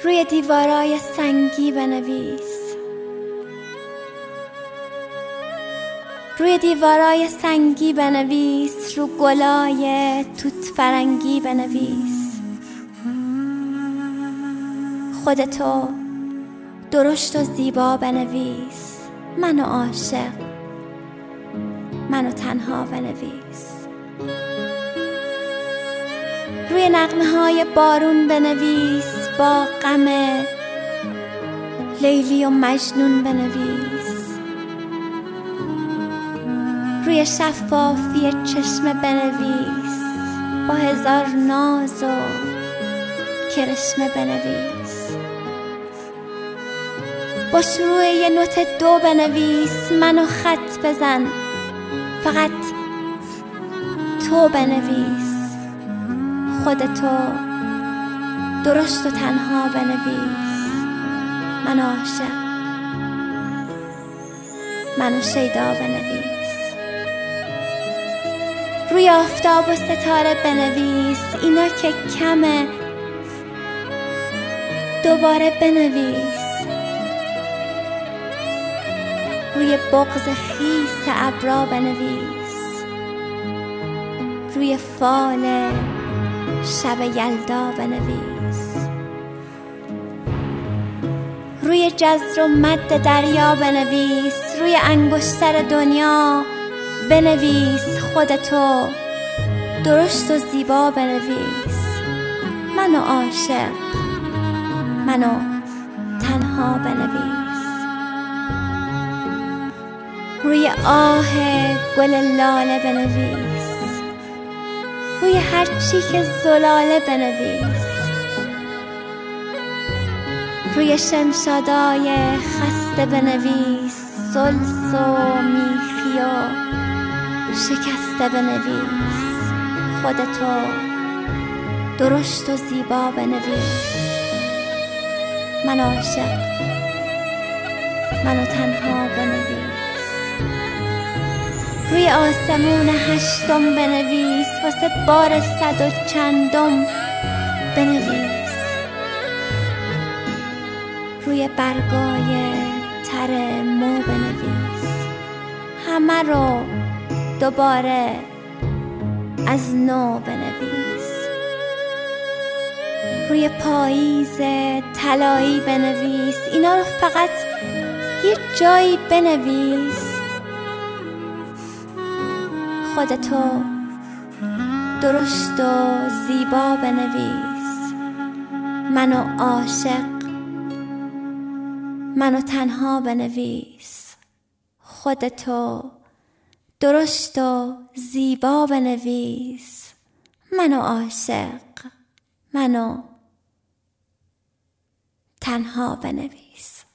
روی دیوارای سنگی بنویس، روی دیوارای سنگی بنویس، رو گلای توت فرنگی بنویس. خودتو درشت و زیبا بنویس، منو عاشق، منو تنها بنویس. روی نغمه های بارون بنویس، با غم لیلی و مجنون بنویس. روی شفافی چشم بنویس، با هزار ناز و کرشمه بنویس. با شروع یه نوت دو بنویس، منو خط بزن، فقط تو بنویس. خودتو درشت و تنها بنویس، منو عاشق، منو شیدا بنویس. روی آفتاب و ستاره بنویس، اینا که کمه، دوباره بنویس. روی بغض خیس ابرا بنویس، روی فال شب یلدا بنویس. روی جزر و مد دریا بنویس، روی انگشتر دنیا بنویس. خودتو درشت و زیبا بنویس، منو عاشق، منو تنها بنویس. روی آه گل لاله بنویس، روی هر چی که زلاله بنویس. روی شمشادای خسته بنویس، سلس و میخی و شکسته بنویس. خودتو درشت و زیبا بنویس، من عاشق، منو تنها بنویس. روی آسمون هشتم بنویس، واسه بار 100 و چندم بنویس. روی برگای تر مو بنویس، همه رو دوباره از نو بنویس. روی پاییز طلایی بنویس، اینا رو فقط یه جایی بنویس. خودتو درشت و زیبا بنویس، منو عاشق، منو تنها بنویس. خودتو درشت و زیبا بنویس، منو عاشق، منو تنها بنویس.